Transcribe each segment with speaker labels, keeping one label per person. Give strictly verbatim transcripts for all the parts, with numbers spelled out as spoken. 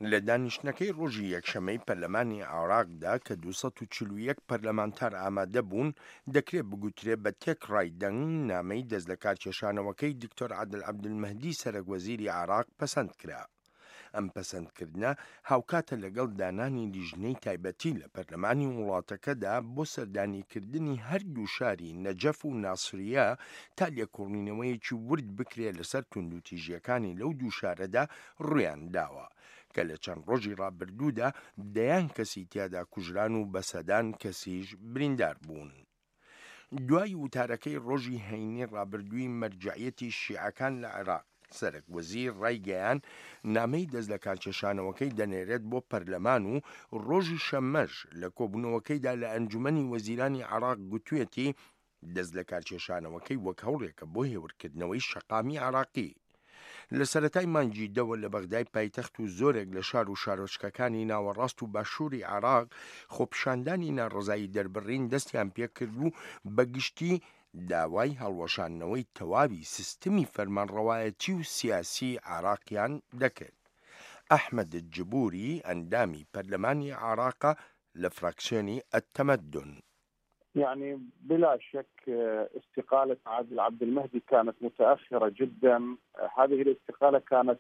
Speaker 1: لە دانیشتنەکەی ڕۆژی یەکشەمەی پەرلەمانی عێراقدا کە دووسەد و چل و یەک پەرلەمانتار ئامادە بوون دەکرێت بگوترێت بە تێک ڕایدەنگ نامەی دەست لە کارکێشانەوەکەی دکتۆر عادل عەبدولمەهدی سەرۆکوەزیری عێراق پەسەند کرا. ئەم پەسەندکردنە هاوکاتە لەگەڵ دانانی لیژنەی تایبەتی لە پەرلەمانی وڵاتەکەدا بۆ سەردانیکردنی هەردوو شاری نەجەف و ناسریە تا لێکۆڵینەوەیەکی ورد بکرێت لەسەر توندوتیژیەکانی لەو دوو شارەدا ڕوویان داوە کە لە چەند ڕۆژی ڕابردوودا دەیان کەسی تیادا کوژران و بەسەدان کەسیش بریندار بوون. دوای وتارەکەی ڕۆژی هەینی ڕابردووی مەرجەعیەتی شیعەکان لە عێراق سەرۆکوەزیر ڕایگەیان نامەی دەست لە کارکێشانەوەکەی دەنێرێت بۆ پەرلەمان و ڕۆژی شەممەش لە کۆبوونەوەکەیدا لە ئەنجومەنی وەزیرانی عێراق گوتوێتی دەست لە کارکێشانەوەکەی وەک هەوڵێکە بۆ هێورکردنەوەی شەقامی عێراقی. لە سەرەتای مانگی دەوە لە بەغدای پایتەخت و زۆرێک لە شار و شارۆچکەکانی ناوەڕاست و باشووری عێراق خۆپیشاندانی ناڕزایی دەربڕین دەستیان پێکرد و بەگشتی داوای هەڵوەشانەوەی تەواوی سیستمی فەرمانڕەوایەتی و سیاسی عێراقیان دەکرد. ئەحمەد جبوری ئەندامی پەرلەمانی عێراق لە فراکسیۆنی التمدن.
Speaker 2: يعني بلا شك استقالة عادل عبدالمهدي كانت متأخرة جدا. هذه الاستقالة كانت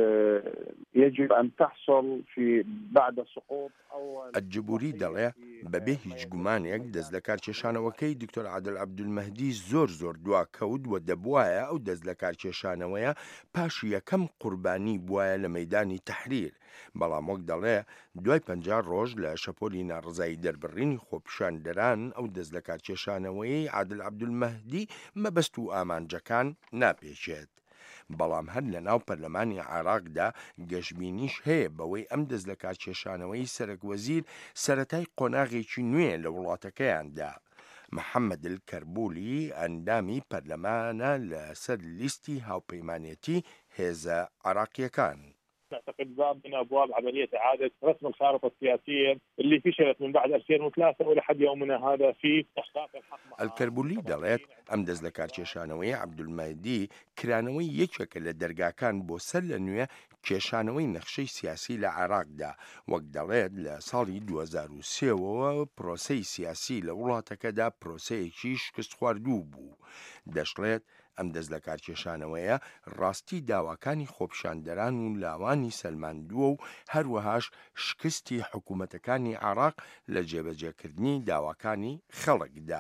Speaker 2: يجب أن تحصل في بعد سقوط أول
Speaker 1: الجبوري دەڵێ بەبێ هیچ گومانێک دەست لە کارکێشانەوەکەی دکتۆر عادل عەبدولمەهدی زۆر زۆر دواکەوت و دەبوایە ئەو دەست لە کارکێشانەوەیە پاش یەکەم قوربانی بوایە لە مەیدانی تەحریر. بەڵام وەک دەڵێ دوای پەنجا ڕۆژ لە شەپۆلی ناڕزایی دەربڕینی خۆپیشاندەران ئەو دەست لە کارکێشانەوەی عادل عەبدولمەهدی مەبەست و ئامانجەکان ناپێچێت. بەڵام هەر لە ناو پەرلەمانی عێراقدا گەشببینیش هەیە بەوەی ئەم دەست لە کارکێشانەوەی سەرۆکوەزیر سەرەتای قۆناغێکی نوێ لە وڵاتەکەیاندا. محەممەد الکەربولی ئەندامی پەرلەمانە لەسەر لیستی هاوپەیمانێتی هێزە عێراقیەکان.
Speaker 2: نعتقد باب من ابواب عمليه اعاده رسم الخارطه السياسيه اللي فشلت من بعد ألفين وثلاثة ولحد يومنا هذا في احقاق الحق.
Speaker 1: الكربولي دەڵێت ئەم دەست لە کارکێشانەوەی عەبدولمەهدی کرانەوەی یەکێکە لە دەرگاکان بۆ سەر لە نوێ کێشانەوەی نەخشەی سیاسی لە عێراقدا. وەک دەڵێت لە ساڵی دوو هەزار و سێەوە پرۆسەی سیاسی لە وڵاتەکەدا پرۆسەیەکی شکست خواردوو بوو. دەشڵێت ئەم دەست لە کارکێشانەوەیە ڕاستی داواکانی خۆپیشاندەران و لاوانی سەلماندووە و هەروەهاش شکستی حکوومەتەکانی عێراق لە جێبەجێکردنی داواکانی خەڵکدا.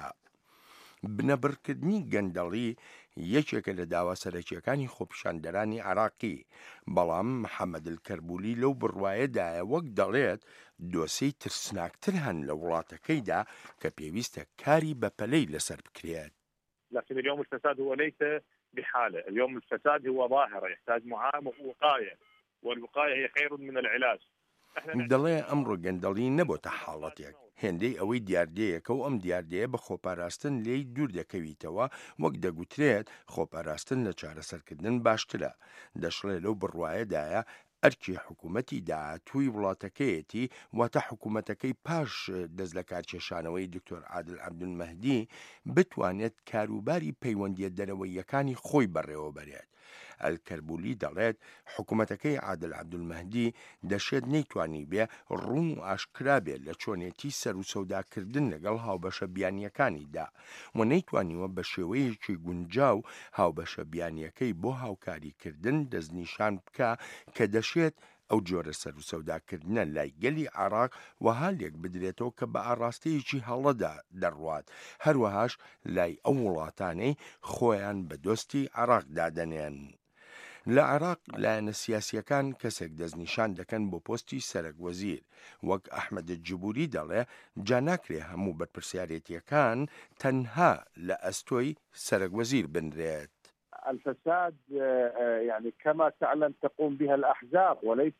Speaker 1: بنەبڕکردنی گەندەڵی یەکێکە لە داوا سەرەکیەکانی خۆپیشاندەرانی عێراقی. بەڵام محەممەد الکەربولی لەو بڕوایەدایە وەک دەڵێت دۆسەی ترسناکتر هەن لە وڵاتەکەیدا کە پێویستە کاری بەپەلەی لەسەر بکرێت.
Speaker 2: لكن اليوم الفساد هو ليس بحالة. اليوم الفساد هو ظاهرة يحتاج معاملة ووقاية والوقاية هي خير من العلاج.
Speaker 1: دەڵێ ئەمڕۆ گەندەڵی نەبۆتە حاڵەتێک هێندەی ئەوەی دیاردەیەکە و ئەم دیاردەیە بە خۆپاراستن لێی دوور دەکەویتەوە وەک دەگوترێت خۆپاراستن لە چارەسەرکردن باشترە. دەشڵێ لەو بڕوایەدایە ئەرکی حکوومەتی داهاتووی وڵاتەکەیەتی واتە حکوومەتەکەی پاش دەست لە کارکێشانەوەی دکتۆر عادل عەبدولمەهدی بتوانێت کاروباری پەیوەندیە دەرەوەیەکانی خۆی بەڕێوە بەرێت. ئەلکەربولی دەڵێت حکوومەتەکەی عادل عەبدولمەهدی دەشێت نەیتوانی بێ ڕوون و ئاشکرا بێت لە چۆنێتی سەر و سەوداکردن لەگەڵ هاوبەشە بیانیەکانیدا و نەیتوانیوە بە شێوەیەکی گونجاو هاوبەشە بیانیەکەی بۆ هاوکاریکردن دەستنیشان بکە کە دەشێت ئەو جۆرە سەر و سەوداکردنە لای گەلی عێراق وەها لێک بدرێتەوە کە بە ئاڕاستەیەکی هەڵەدا دەڕوات هەروەهاش لای ئەو وڵاتانەی خۆیان بە دۆستی عێراقدا دەنێن. لە عێراق لایەنە سیاسیەکان کەسێک دەستنیشان دەکەن بۆ پۆستی سەرۆکوەزیر. وەک ئەحمەد جبوری دەڵێ جا ناکرێ هەموو بەرپرسیارەتیەکان تەنها لە ئەستۆی سەرۆکوەزیر بنرێت.
Speaker 2: الفساد يعني كما تعلم تقوم بها الأحزاب وليس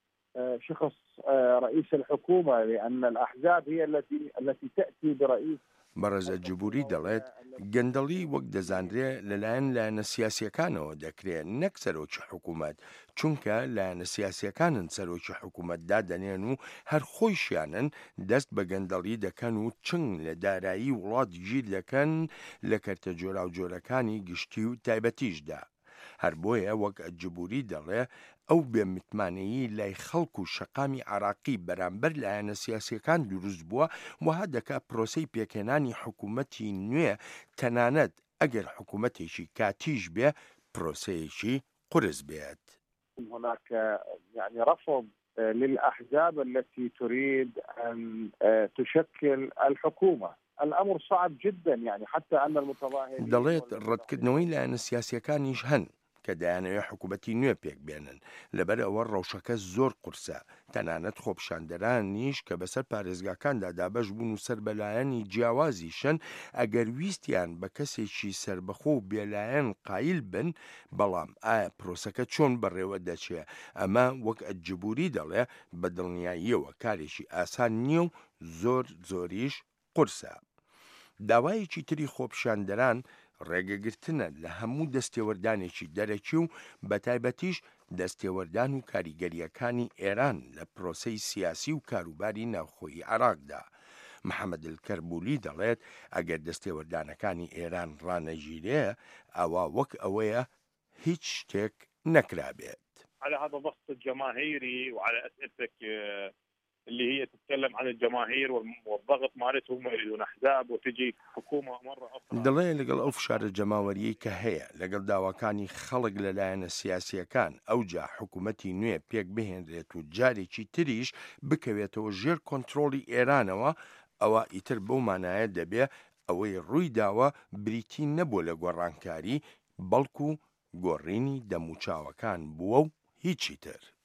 Speaker 2: شخص رئيس الحكومة لأن الأحزاب هي التي التي تأتي برئيس.
Speaker 1: بەڕێزە جبوری دەڵێت گەندەڵی وەک دەزانرێ لەلایەن لایەنە سیاسیەکانەوە دەکرێت نەک سەرۆکی حکوومەت چونکە لایەنە سیاسیەکانن سەرۆکی حکوومەتدا دەنێن و هەر خۆیشیانن دەست بە گەندەڵی دەکەن و چنگ لە دارایی وڵات گیر دەکەن لە کەرتە جۆرا و جۆرەکانی گشتی و تایبەتیشدا. هەر بۆیە وەک جبوری دەڵێ ئەو بێمتمانەیی لای خەڵک و شەقامی عراقی بەرامبەر لایەنە سیاسیەکان دروست بووە وها دەکات پرۆسەی پێکهێنانی حکوومەتی نوێ تەنانەت ئەگەر حکوومەتێکی کاتیش بێ پرۆسەیەکی قرس بێت.
Speaker 2: هناك يعني رفض للأحزاب التي تريد أن تشكل الحكومة. الأمر صعب جدا يعني حتى أن المتظاهرين
Speaker 1: دەڵێت ڕەتکردنەوەی لایەنە سیاسیەکانیش هەن کە دەیانەوێت حکوومەتی نوێ پێک بێنن لەبەر ئەوە ڕەوشەکە زۆر قورسە تەنانەت خۆپشاندەرانیش کە بەسەر پارێزگاکاندا دابەش بوون و سەر بەلایەنی جیاوازیشن ئەگەر ویستیان بە کەسێکی سربەخۆ و بێلایەن قایل بن بەڵام ئایا پرۆسەکە چۆن بەڕێوە دەچێ ئەمە وەک ئەجبوری دەڵێ بە دڵنیاییەوە کارێکی ئاسان نییە و زۆر زۆریش قورسە. داوایەکی تری خۆپشاندەران ڕێگەگرتنە لە هەموو دەستێوەردانێکی دەرەکی و بەتایبەتیش دەستێوەردان و کاریگەریەکانی ئێران لە پرۆسەی سیاسی و کاروباری ناوخۆیی عراقدا. محەممەد الکەربولی دەڵێت ئەگەر دەستێوەردانەکانی ئێران ڕانەژیرەیە ئەوە وەک ئەوەیە هیچ شتێک نەکرابێت.
Speaker 3: على هذا الضغط الجماهيري وعلى أسئلتك اللي هي تتكلم عن الجماهير والضغط مالتهم يريدون احزاب وتجي حكومه مره اخرى.
Speaker 1: دەڵێ لەگەڵ ئەو فشارە جەماوەریەی کە هەیە لەگەڵ داواکانی خەڵک لەلایەنە سیاسیەکان ئەوجا حکوومەتی نوێ پێک بهێنرێت و جارێکی تریش بکەوێتەوە ژێر کۆنتترۆلی ئێرانەوە ئەوە ئیتر بەو مانایە دەبێ ئەوەی ڕووی داوە بریتی نەبووە لە گۆڕانکاری بەڵکو گۆڕینی دەموچاوەکان بووە و هیچی تر.